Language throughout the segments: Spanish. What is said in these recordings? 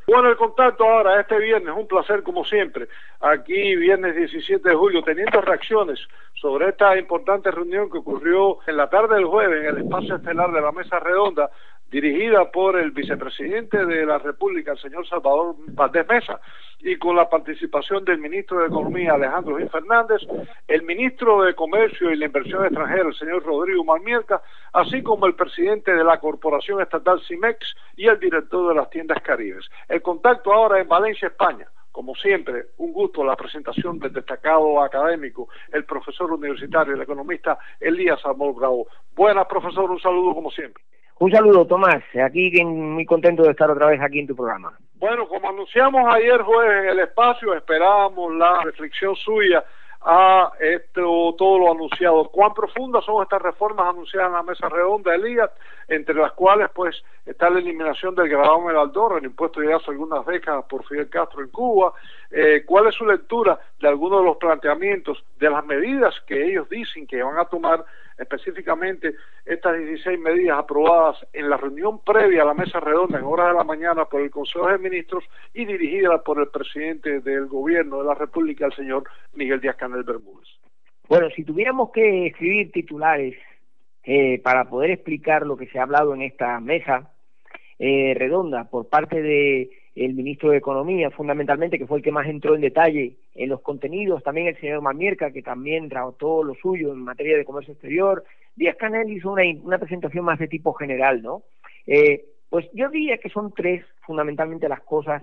Bueno, el contacto ahora, este viernes, un placer como siempre, aquí viernes 17 de julio, teniendo reacciones sobre esta importante reunión que ocurrió en la tarde del jueves en el espacio estelar de la Mesa Redonda, dirigida por el vicepresidente de la República, el señor Salvador Valdés Mesa, y con la participación del ministro de Economía, Alejandro Gil Fernández, el ministro de Comercio y la Inversión Extranjera, el señor Rodrigo Malmierca, así como el presidente de la Corporación Estatal CIMEX y el director de las tiendas Caribes. El contacto ahora en Valencia, España. Como siempre, un gusto la presentación del destacado académico, el profesor universitario, el economista Elías Amor Bravo. Buenas, profesor, un saludo como siempre. Un saludo, Tomás, aquí muy contento de estar otra vez aquí en tu programa. Bueno, como anunciamos ayer jueves en el espacio, esperábamos la reflexión suya a todo lo anunciado. ¿Cuán profundas son estas reformas anunciadas en la Mesa Redonda, Elías? Entre las cuales pues está la eliminación del gravamen del Aldorra, el impuesto ya hace algunas décadas por Fidel Castro en Cuba. ¿Cuál es su lectura de algunos de los planteamientos, de las medidas que ellos dicen que van a tomar, específicamente estas 16 medidas aprobadas en la reunión previa a la Mesa Redonda en horas de la mañana por el Consejo de Ministros y dirigida por el presidente del Gobierno de la República, el señor Miguel Díaz-Canel Bermúdez? Bueno, si tuviéramos que escribir titulares para poder explicar lo que se ha hablado en esta mesa redonda por parte de el ministro de Economía, fundamentalmente, que fue el que más entró en detalle en los contenidos, también el señor Malmierca, que también trató lo suyo en materia de comercio exterior. Díaz-Canel hizo una presentación más de tipo general, ¿no? Pues yo diría que son tres fundamentalmente las cosas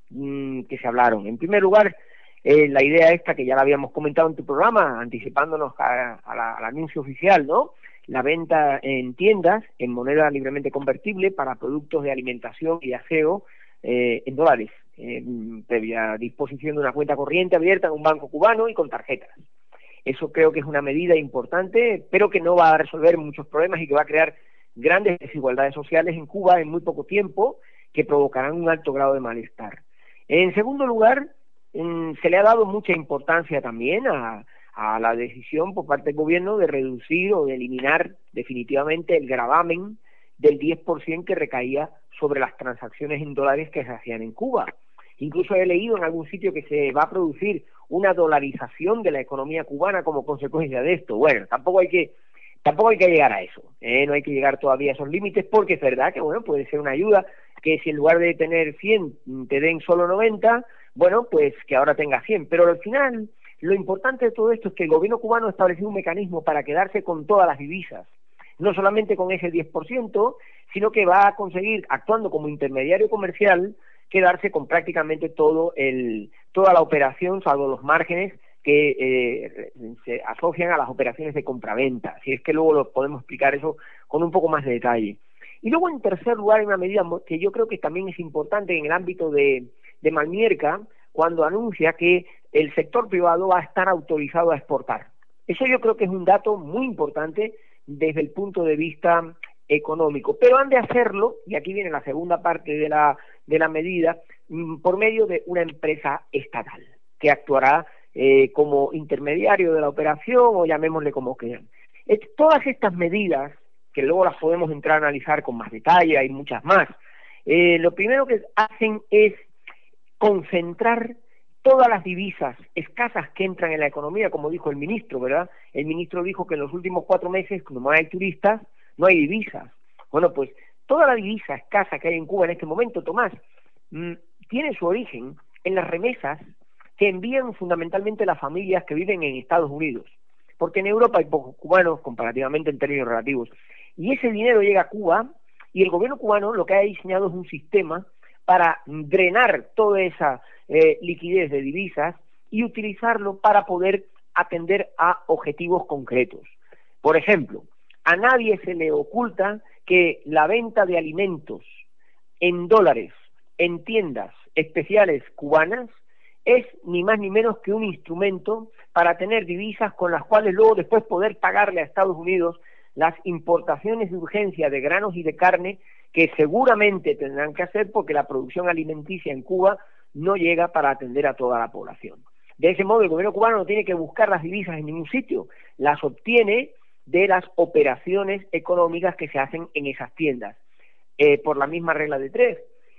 que se hablaron. En primer lugar, la idea esta que ya la habíamos comentado en tu programa, anticipándonos al anuncio oficial, ¿no? La venta en tiendas en moneda libremente convertible para productos de alimentación y aseo en dólares, previa disposición de una cuenta corriente abierta en un banco cubano y con tarjetas. Eso creo que es una medida importante, pero que no va a resolver muchos problemas y que va a crear grandes desigualdades sociales en Cuba en muy poco tiempo, que provocarán un alto grado de malestar. En segundo lugar, se le ha dado mucha importancia también a la decisión por parte del gobierno de reducir o de eliminar definitivamente el gravamen del 10% que recaía sobre las transacciones en dólares que se hacían en Cuba. Incluso he leído en algún sitio que se va a producir una dolarización de la economía cubana como consecuencia de esto. Bueno, tampoco hay que llegar a eso, no hay que llegar todavía a esos límites, porque es verdad que bueno, puede ser una ayuda que si en lugar de tener 100 te den solo 90, bueno, pues que ahora tenga 100, pero al final lo importante de todo esto es que el gobierno cubano ha establecido un mecanismo para quedarse con todas las divisas, no solamente con ese 10%, sino que va a conseguir, actuando como intermediario comercial, quedarse con prácticamente toda la operación, salvo los márgenes que se asocian a las operaciones de compraventa. Si es que luego lo podemos explicar eso con un poco más de detalle. Y luego, en tercer lugar, hay una medida que yo creo que también es importante en el ámbito de Malmierca, cuando anuncia que el sector privado va a estar autorizado a exportar. Eso yo creo que es un dato muy importante desde el punto de vista económico, pero han de hacerlo, y aquí viene la segunda parte de la medida, por medio de una empresa estatal, que actuará como intermediario de la operación, o llamémosle como quieran. Todas estas medidas, que luego las podemos entrar a analizar con más detalle, hay muchas más, lo primero que hacen es concentrar todas las divisas escasas que entran en la economía, como dijo el ministro, ¿verdad? El ministro dijo que en los últimos 4 meses, como no hay turistas, no hay divisas. Bueno, pues toda la divisa escasa que hay en Cuba en este momento, Tomás, tiene su origen en las remesas que envían fundamentalmente las familias que viven en Estados Unidos, porque en Europa hay pocos cubanos comparativamente en términos relativos, y ese dinero llega a Cuba, y el gobierno cubano lo que ha diseñado es un sistema para drenar toda esa liquidez de divisas y utilizarlo para poder atender a objetivos concretos. Por ejemplo, a nadie se le oculta que la venta de alimentos en dólares en tiendas especiales cubanas es ni más ni menos que un instrumento para tener divisas con las cuales luego después poder pagarle a Estados Unidos las importaciones de urgencia de granos y de carne que seguramente tendrán que hacer porque la producción alimenticia en Cuba no llega para atender a toda la población. De ese modo, el gobierno cubano no tiene que buscar las divisas en ningún sitio, las obtiene de las operaciones económicas que se hacen en esas tiendas, por la misma regla de 3.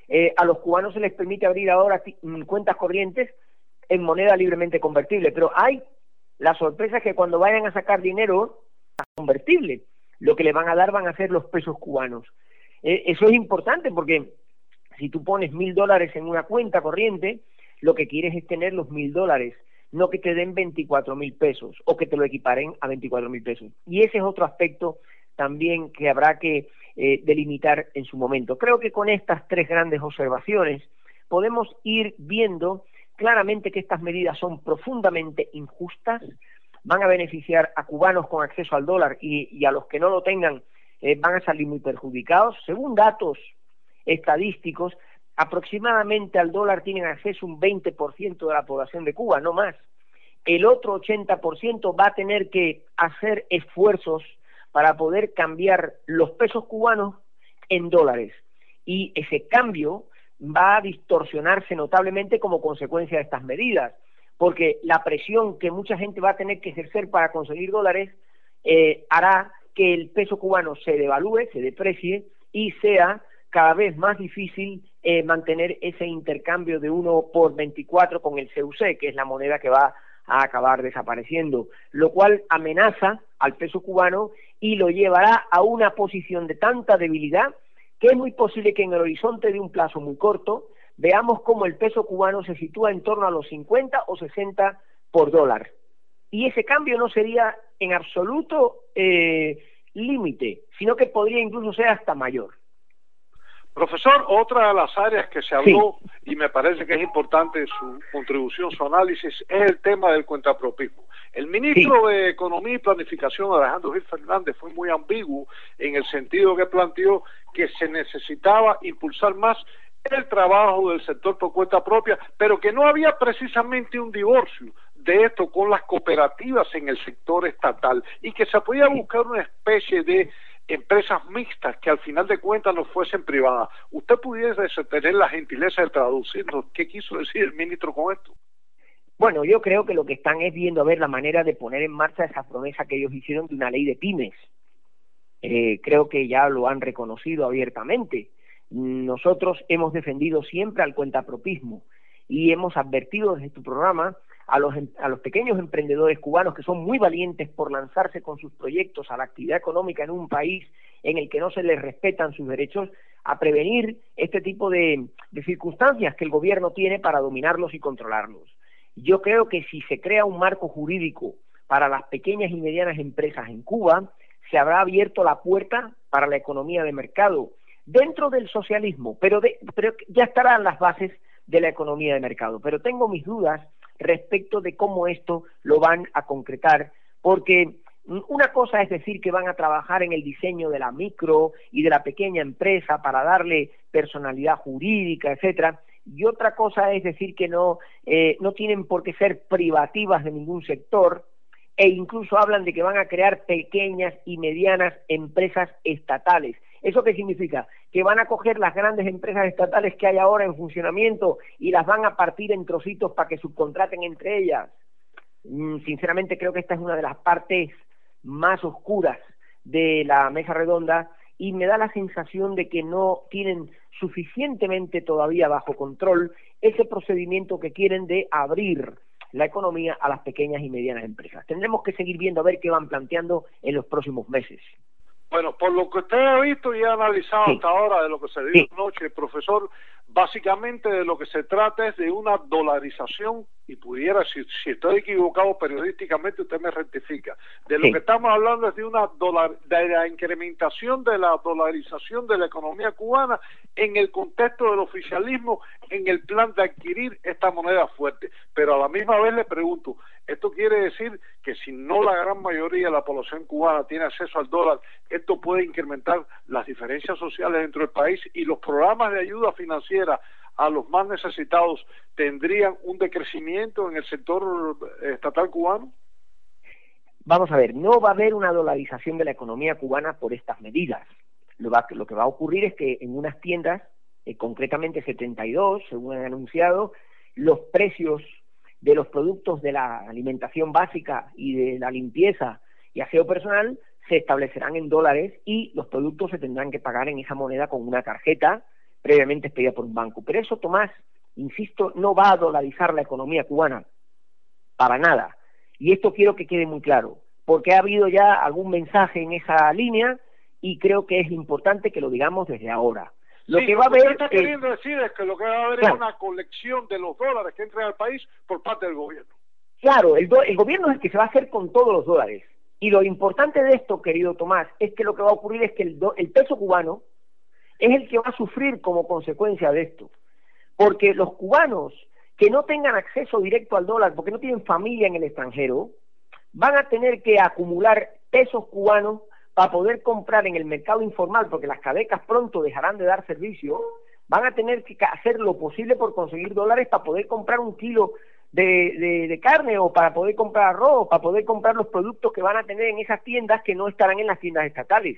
a los cubanos se les permite abrir ahora cuentas corrientes en moneda libremente convertible, pero hay la sorpresa que cuando vayan a sacar dinero convertible, lo que le van a dar van a ser los pesos cubanos. Eso es importante porque si tú pones $1.000 en una cuenta corriente, lo que quieres es tener los $1.000, no que te den 24,000 pesos o que te lo equiparen a 24,000 pesos. Y ese es otro aspecto también que habrá que delimitar en su momento. Creo que con estas tres grandes observaciones podemos ir viendo claramente que estas medidas son profundamente injustas, van a beneficiar a cubanos con acceso al dólar y a los que no lo tengan van a salir muy perjudicados. Según datos estadísticos, aproximadamente al dólar tienen acceso un 20% de la población de Cuba, no más. El otro 80% va a tener que hacer esfuerzos para poder cambiar los pesos cubanos en dólares. Y ese cambio va a distorsionarse notablemente como consecuencia de estas medidas, porque la presión que mucha gente va a tener que ejercer para conseguir dólares hará que el peso cubano se devalúe, se deprecie y sea cada vez más difícil mantener ese intercambio de 1 por 24 con el CUC, que es la moneda que va a acabar desapareciendo, lo cual amenaza al peso cubano y lo llevará a una posición de tanta debilidad que es muy posible que en el horizonte de un plazo muy corto veamos cómo el peso cubano se sitúa en torno a los 50 o 60 por dólar. Y ese cambio no sería en absoluto límite, sino que podría incluso ser hasta mayor. Profesor, otra de las áreas que se habló, sí, y me parece que es importante su contribución, su análisis, es el tema del cuentapropismo. El ministro de Economía y Planificación, Alejandro Gil Fernández, fue muy ambiguo en el sentido que planteó que se necesitaba impulsar más el trabajo del sector por cuenta propia, pero que no había precisamente un divorcio de esto con las cooperativas en el sector estatal y que se podía buscar una especie de empresas mixtas que al final de cuentas no fuesen privadas. ¿Usted pudiese tener la gentileza de traducirnos qué quiso decir el ministro con esto? Bueno, yo creo que lo que están es viendo a ver la manera de poner en marcha esa promesa que ellos hicieron de una ley de pymes. Creo que ya lo han reconocido abiertamente. Nosotros hemos defendido siempre al cuentapropismo y hemos advertido desde tu programa a los pequeños emprendedores cubanos que son muy valientes por lanzarse con sus proyectos a la actividad económica en un país en el que no se les respetan sus derechos, a prevenir este tipo de circunstancias que el gobierno tiene para dominarlos y controlarlos. Yo creo que si se crea un marco jurídico para las pequeñas y medianas empresas en Cuba, se habrá abierto la puerta para la economía de mercado dentro del socialismo, pero ya estarán las bases de la economía de mercado. Pero tengo mis dudas respecto de cómo esto lo van a concretar, porque una cosa es decir que van a trabajar en el diseño de la micro y de la pequeña empresa para darle personalidad jurídica, etcétera, y otra cosa es decir que no tienen por qué ser privativas de ningún sector, e incluso hablan de que van a crear pequeñas y medianas empresas estatales. ¿Eso qué significa? Que van a coger las grandes empresas estatales que hay ahora en funcionamiento y las van a partir en trocitos para que subcontraten entre ellas. Sinceramente creo que esta es una de las partes más oscuras de la mesa redonda y me da la sensación de que no tienen suficientemente todavía bajo control ese procedimiento que quieren de abrir la economía a las pequeñas y medianas empresas. Tendremos que seguir viendo a ver qué van planteando en los próximos meses. Bueno, por lo que usted ha visto y ha analizado hasta ahora de lo que se dio anoche, profesor, básicamente de lo que se trata es de una dolarización, y pudiera, si estoy equivocado periodísticamente, usted me rectifica. De lo que estamos hablando es de de la incrementación de la dolarización de la economía cubana en el contexto del oficialismo, en el plan de adquirir esta moneda fuerte. Pero a la misma vez le pregunto, ¿esto quiere decir que si no la gran mayoría de la población cubana tiene acceso al dólar, esto puede incrementar las diferencias sociales dentro del país y los programas de ayuda financiera a los más necesitados tendrían un decrecimiento en el sector estatal cubano? Vamos a ver, no va a haber una dolarización de la economía cubana por estas medidas. Lo que va a ocurrir es que en unas tiendas, concretamente 72, según han anunciado, los precios de los productos de la alimentación básica y de la limpieza y aseo personal se establecerán en dólares y los productos se tendrán que pagar en esa moneda con una tarjeta previamente expedida por un banco. Pero eso, Tomás, insisto, no va a dolarizar la economía cubana, para nada. Y esto quiero que quede muy claro, porque ha habido ya algún mensaje en esa línea y creo que es importante que lo digamos desde ahora. Lo que va a haber... Lo que está queriendo decir es que lo que va a haber es una colección de los dólares que entran al país por parte del gobierno. Claro, el gobierno es el que se va a hacer con todos los dólares. Y lo importante de esto, querido Tomás, es que lo que va a ocurrir es que el peso cubano es el que va a sufrir como consecuencia de esto. Porque los cubanos que no tengan acceso directo al dólar, porque no tienen familia en el extranjero, van a tener que acumular pesos cubanos para poder comprar en el mercado informal, porque las cadecas pronto dejarán de dar servicio, van a tener que hacer lo posible por conseguir dólares para poder comprar un kilo de carne, o para poder comprar arroz, para poder comprar los productos que van a tener en esas tiendas que no estarán en las tiendas estatales.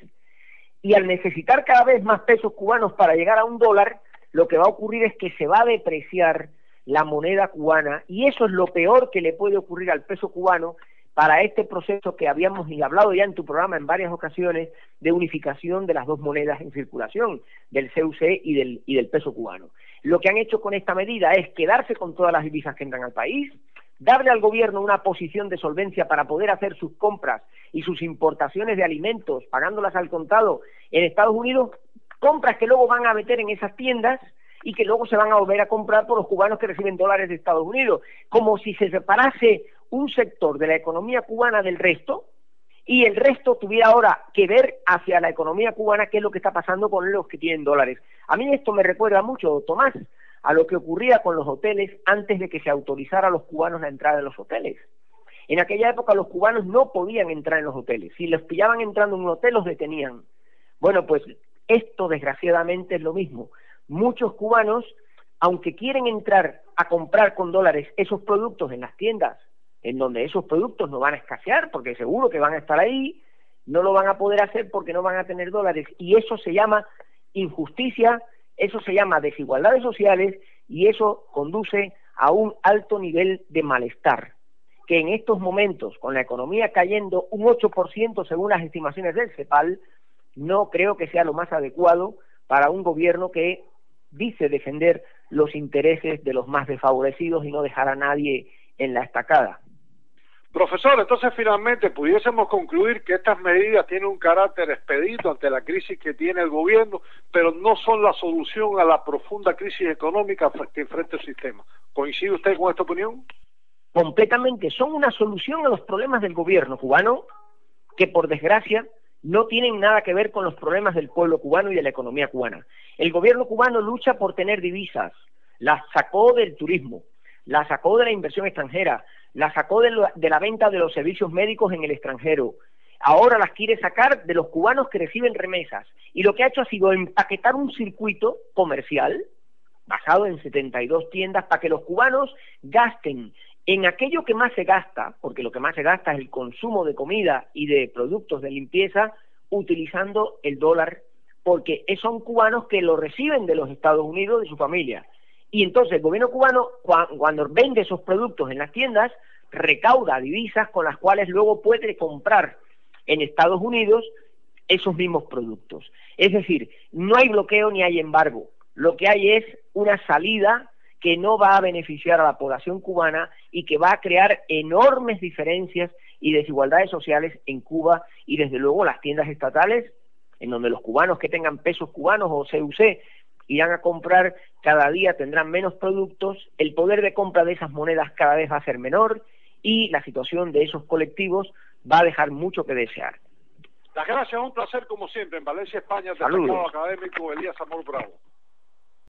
Y al necesitar cada vez más pesos cubanos para llegar a un dólar, lo que va a ocurrir es que se va a depreciar la moneda cubana, y eso es lo peor que le puede ocurrir al peso cubano para este proceso que habíamos hablado ya en tu programa en varias ocasiones, de unificación de las dos monedas en circulación, del CUC y del peso cubano. Lo que han hecho con esta medida es quedarse con todas las divisas que entran al país, darle al gobierno una posición de solvencia para poder hacer sus compras y sus importaciones de alimentos, pagándolas al contado en Estados Unidos, compras que luego van a meter en esas tiendas y que luego se van a volver a comprar por los cubanos que reciben dólares de Estados Unidos, como si se separase un sector de la economía cubana del resto, y el resto tuviera ahora que ver hacia la economía cubana qué es lo que está pasando con los que tienen dólares. A mí esto me recuerda mucho, Tomás, a lo que ocurría con los hoteles antes de que se autorizara a los cubanos la entrada en los hoteles. En aquella época los cubanos no podían entrar en los hoteles. Si los pillaban entrando en un hotel, los detenían. Bueno, pues esto desgraciadamente es lo mismo. Muchos cubanos, aunque quieren entrar a comprar con dólares esos productos en las tiendas, en donde esos productos no van a escasear, porque seguro que van a estar ahí, no lo van a poder hacer porque no van a tener dólares. Y eso se llama injusticia, eso se llama desigualdades sociales, y eso conduce a un alto nivel de malestar, que en estos momentos, con la economía cayendo un 8% según las estimaciones del CEPAL, no creo que sea lo más adecuado para un gobierno que dice defender los intereses de los más desfavorecidos y no dejar a nadie en la estacada. Profesor, entonces finalmente pudiésemos concluir que estas medidas tienen un carácter expedito ante la crisis que tiene el gobierno, pero no son la solución a la profunda crisis económica que enfrenta el sistema. ¿Coincide usted con esta opinión? Completamente, son una solución a los problemas del gobierno cubano, que por desgracia no tienen nada que ver con los problemas del pueblo cubano y de la economía cubana. El gobierno cubano lucha por tener divisas, las sacó del turismo, las sacó de la inversión extranjera, la sacó de la venta de los servicios médicos en el extranjero, ahora las quiere sacar de los cubanos que reciben remesas, y lo que ha hecho ha sido empaquetar un circuito comercial basado en 72 tiendas para que los cubanos gasten en aquello que más se gasta, porque lo que más se gasta es el consumo de comida y de productos de limpieza, utilizando el dólar, porque son cubanos que lo reciben de los Estados Unidos, de su familia. Y entonces el gobierno cubano, cuando vende esos productos en las tiendas, recauda divisas con las cuales luego puede comprar en Estados Unidos esos mismos productos. Es decir, no hay bloqueo ni hay embargo. Lo que hay es una salida que no va a beneficiar a la población cubana y que va a crear enormes diferencias y desigualdades sociales en Cuba, y desde luego las tiendas estatales, en donde los cubanos que tengan pesos cubanos o CUC irán a comprar, cada día tendrán menos productos, el poder de compra de esas monedas cada vez va a ser menor, y la situación de esos colectivos va a dejar mucho que desear. Las gracias, un placer como siempre. En Valencia, España, destacado académico Elías Amor Bravo.